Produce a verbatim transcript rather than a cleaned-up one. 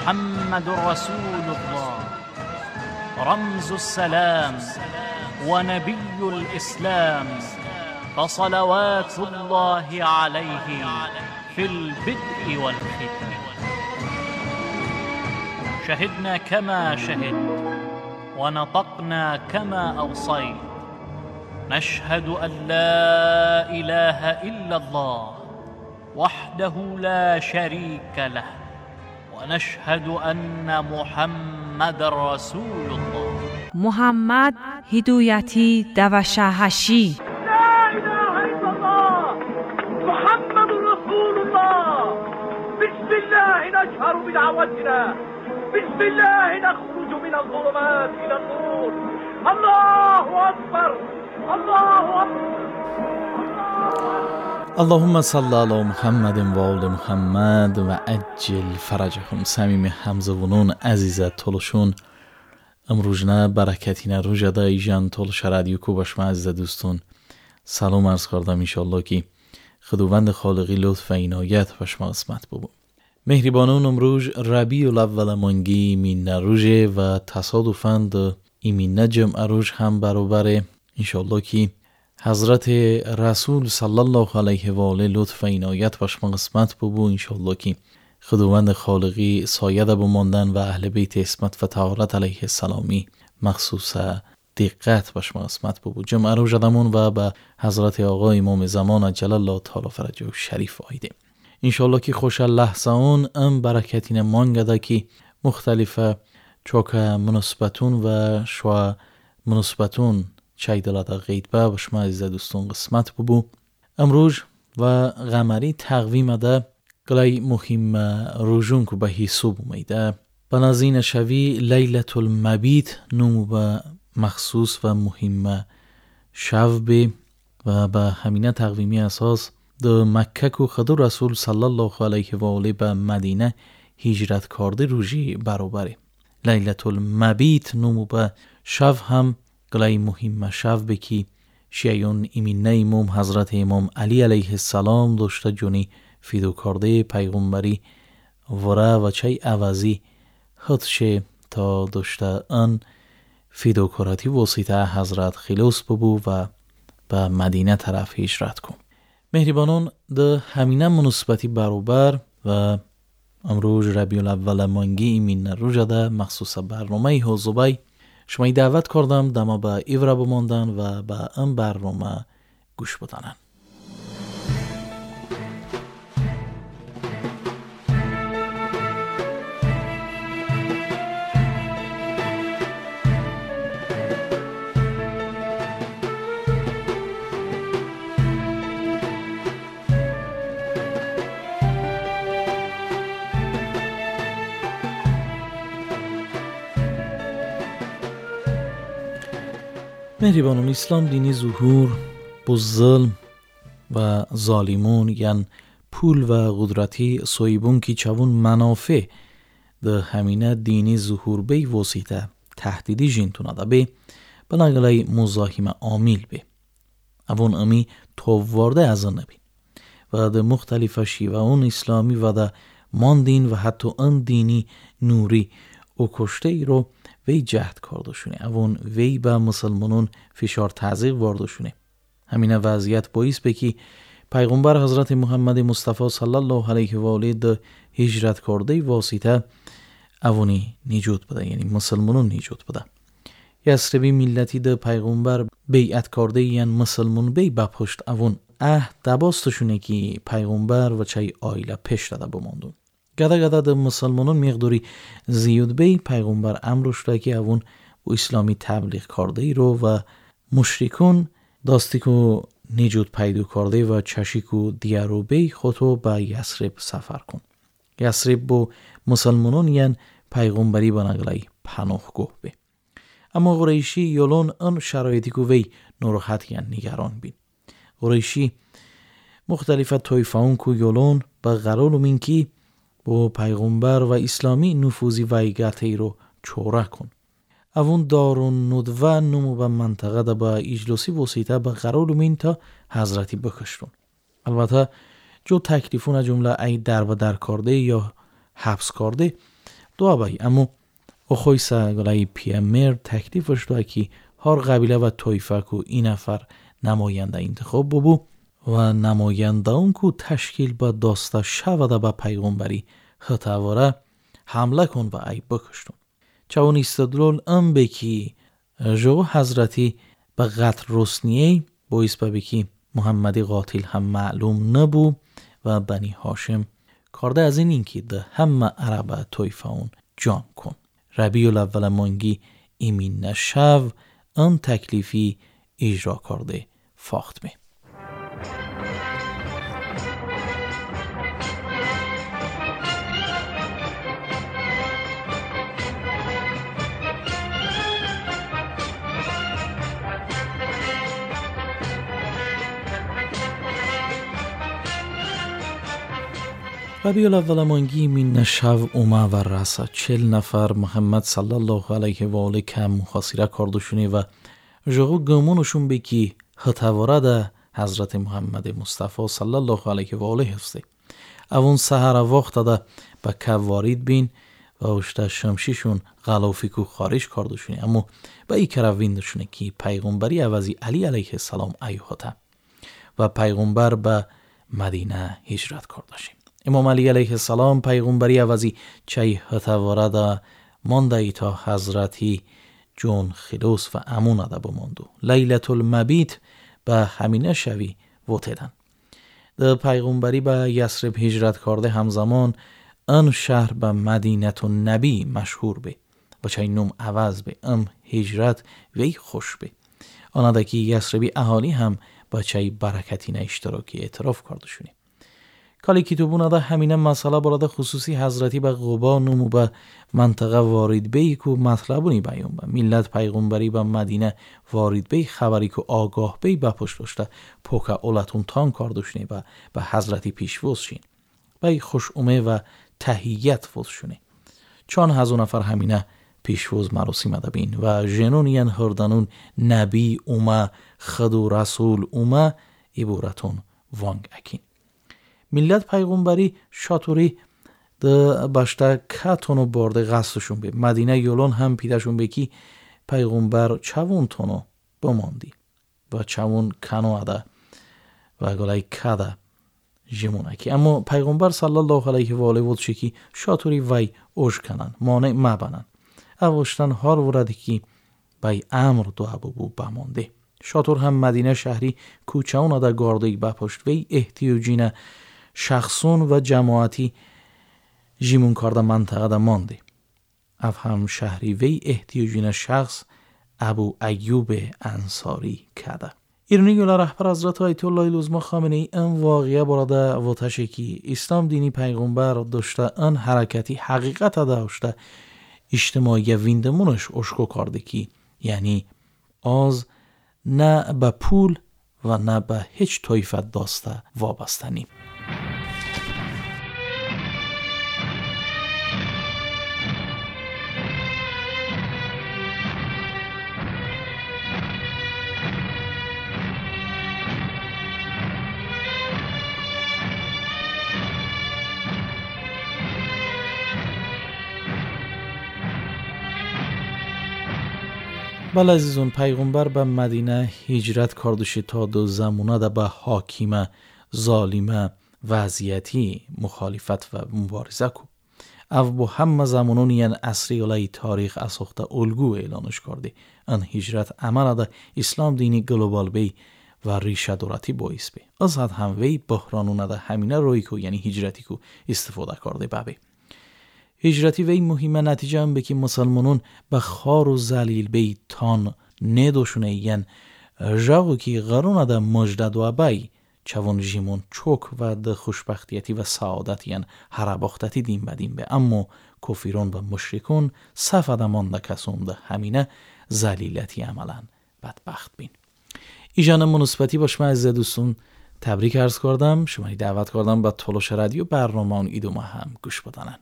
محمد رسول الله رمز السلام ونبي الإسلام فصلوات الله عليه في البدء والختام. شهدنا كما شهد ونطقنا كما أوصيت نشهد أن لا إله إلا الله وحده لا شريك له ونشهد أن محمد رسول الله. محمد هدایتی دوشهشی. لا إله إلا الله محمد رسول الله. بسم الله نجهر بدعوتنا، بسم الله نخرج من الظلمات إلى النور. الله أكبر، الله أكبر. اللهم صل علی محمد و آل محمد و عجل فرجهم. صمیم حمزه ونون عزیزت تولشون امروزنا برکتینه رو جدای جان تول شرادیو کو باشما عزیز دوستون سلام عرض کردم. انشالله که خداوند خالقی لطف و عنایت باشما قسمت ببو. مهربانون امروز ربیع الاول مانگی مین روزه و تصادفاً د ایمین جمعه روز هم برابره. انشالله که حضرت رسول صلی الله علیه و آله لطف و عنایت باشما قسمت ببو. انشالله که خداوند خالقی سایه ده بماندن و اهل بیت اسمت و طهارت علیه السلامی مخصوص دقت باشما قسمت ببو. جمعه روز دمون و به حضرت آقا امام زمان عجل الله تعالی فرجه شریف آیده. انشالله که خوش لحظه اون ام برکتین مانگده که مختلفه چوک مناسبتون و شوا مناسبتون چای دلادا غیدبه باشما عزیز دوستون قسمت ببو. امروز و غمری تقویم ده گلای مهم روزون که به حساب اومده بنازین شوی لیلت المبیت نمو به مخصوص و مهم شب و به همینه تقویمی اساس در مکه که خدا رسول صلی الله علیه و آله به مدینه هجرت کرده روزی برابره. لیلت المبیت نمو به شب هم گلای مهم شب بکی شیعون ایمینه امام حضرت امام علی علیه السلام داشته جونی فیدو کرده پیغمبری وره و چای عوضی حدشه تا داشته ان فیدو کرتی وسیطه حضرت خلاص ببو و به مدینه طرف هجرت کن. مهربانان ده همینه مناسبتی برابر و امروز ربیع الاول مانگی ایمین رو جده مخصوص برنامه حوزبای شمایی دعوت کردم دما به ایوره بماندن و به ام برنامه گوش بدانن. مهربانان اسلام دینی ظهور با ظلم و ظالمون یعنی پول و قدرتی سویبون که چون منافع ده همینه دینی ظهور بی وسیطه تهدیدی جنتونه ده بی بناگلای مزاحم عامل بی اون امی تووارده از آن نبی و ده مختلف شیوه اون اسلامی و ده ماندین و حتی ان دینی نوری او کشته ای رو وی جهد کردشونه اون وی با مسلمانون فشار تعذیق واردشونه. همین وضعیت باعث بکی پیغمبر حضرت محمد مصطفی صلی الله علیه و آله ده هجرت کرده واسطه اونی نجات بده یعنی مسلمانون نجات بده. یسربی ملتی ده پیغمبر بیعت کرده یعنی مسلمون بی بپشت اون عهد دباستشونه که پیغمبر و چای آیله پیش داده بماندون. گده گده ده مسلمانون مقداری زیاد بی پیغمبر امرش ده که اون و اسلامی تبلیغ کرده ای رو و مشرکون داستی که نجات پیدا کرده و چشی که دیارو بی خودو به یسرب سفر کن. یسرب با مسلمانون یعن پیغمبری بناگلای پناهگاه بی. اما قریشی یولون ان شرایطی که وی نراحت یعن نگران بین. قریشی مختلف طایفه‌ون که یولون با قرار من که با پیغمبر و اسلامی نفوذی ویگتی رو چوره کن. اون دارون ندوه نمو به منطقه ده با اجلاسی وسیطه به قرار من تا حضرتی بکشتون. البته جو تکلیفون جمله ای در و در کرده یا حبس کرده dua bay اما اخویسا گلای پیامر تکلیفش دو کی هر قبیله و طایفه کو این نفر نماینده انتخاب ببو و نماینده اون کو تشکیل با داسته شود با پیغمبری خطواره حمله کن و ای بکشتون چون استدلال ام بکی جو حضرتی به قتل رسنیه باعث بکی محمدی قاتل هم معلوم نبو و بنی هاشم کارده از این این که ده همه عربه طایفه اون جام کن ربیع الاول مانگی ایمین نشو ان تکلیفی اجرا کرده فاختمه. ربیع الاول مانگی من نشو اومه و رسا چل نفر محمد صلی الله علیه و آله که محاصره کردشونه و جغو گمونشون بکی خطواره ده حضرت محمد مصطفی صلی الله علیه و آله هسته اون سهر وقت ده با که وارد بین و اشته شمشیشون غلافی کو خارج کردشونه اما با ای کرویندشونه که پیغمبری عوضی علی علیه السلام ایوهاته و پیغمبر به مدینه هجرت کردشیم. امام علی علیه السلام پیغمبری عوضی چای هتواره دا مانده ای تا حضرتی جون خلوص و امون ده بماندو لیلت المبیت به همینه شوی وطدن ده پیغمبری به یثرب هجرت کرده همزمان ان شهر به مدینت النبی مشهور به با چای نوم عوض به ام هجرت وی خوش به آنه که یثربی اهالی هم با چای برکتی نه اشتراکی اعتراف کرده شونی کالی کتابونه ده همینه مسئله براده خصوصی حضرتی به قبا نمو به منطقه وارد بی که مطلبونی بیان به ملت پیغمبری به مدینه وارد بی خبری که آگاه بی بپشت داشته پوکه اولتون تان کردشنی و به حضرتی پیشوز شین بی خوش اومه و تحییت فوز شونه چون هزو نفر همینه پیشوز مراسم ده بین و جنونین هردنون نبی اومه خدو رسول اومه عبورتون وانگ اکین ملت پیغمبری شاتوری ده باشته کتونو برده غصتشون به مدینه یولون هم پیدشون بکی پیغمبر چوون تونو بماندی و چوون کنو اده و گلای کده جمونکی اما پیغمبر صلی الله علیه و آله و چکی شاتوری وی اوش کنن مانع مبنن اوشتن هار ورده کی بای امر دو ابو بمانده شاتور هم مدینه شهری کوچهون اده گاردهی بپشت وی احتیاجینه شخصون و جماعتی جیمون کارده منطقه ده مانده اف هم شهری وی احتیاجین شخص ابو ایوب انصاری کده ایرانی گله رهبر حضرت آیت الله العظمی خامنه ای این واقعه براده واتشه کی اسلام دینی پیغمبر داشته ان حرکتی حقیقت داشته اجتماعی ویندمونش اشکو کرده کی یعنی آز نه به پول و نه به هیچ طایفت داسته وابستنی بله عزیزون پیغمبر به مدینه هجرت کردشی تا دو زمونه ده به حاکم ظالم وضعیتی مخالفت و مبارزه کو او با همه زمانون یعن اصری علی تاریخ اسخته الگو اعلانش کرده ان هجرت عمل ده اسلام دینی گلوبال بی و ریشه دورتی باعث بی از حد هم وی بحرانونه ده همینه روی کو یعنی هجرتی کو استفاده کرده بابی هجرتی وی مهمه نتیجه هم بکی مسلمانون به خار و زلیل بی تان ندوشونه ین جاگو کی غرونه ده مجدد و بی چون جیمون چوک و ده خوشبختیتی و سعادت ین هرباختتی دیم بدیم به اما کفیرون و مشرکون صفده مانده کسون ده همینه زلیلتی عملا بدبخت بین ایجان مناسبتی باش من عزیز دوستون تبریک عرض کردم شما دعوت کردم با تلاش رادیو برنامه اون ایدو ما هم گوش بدانن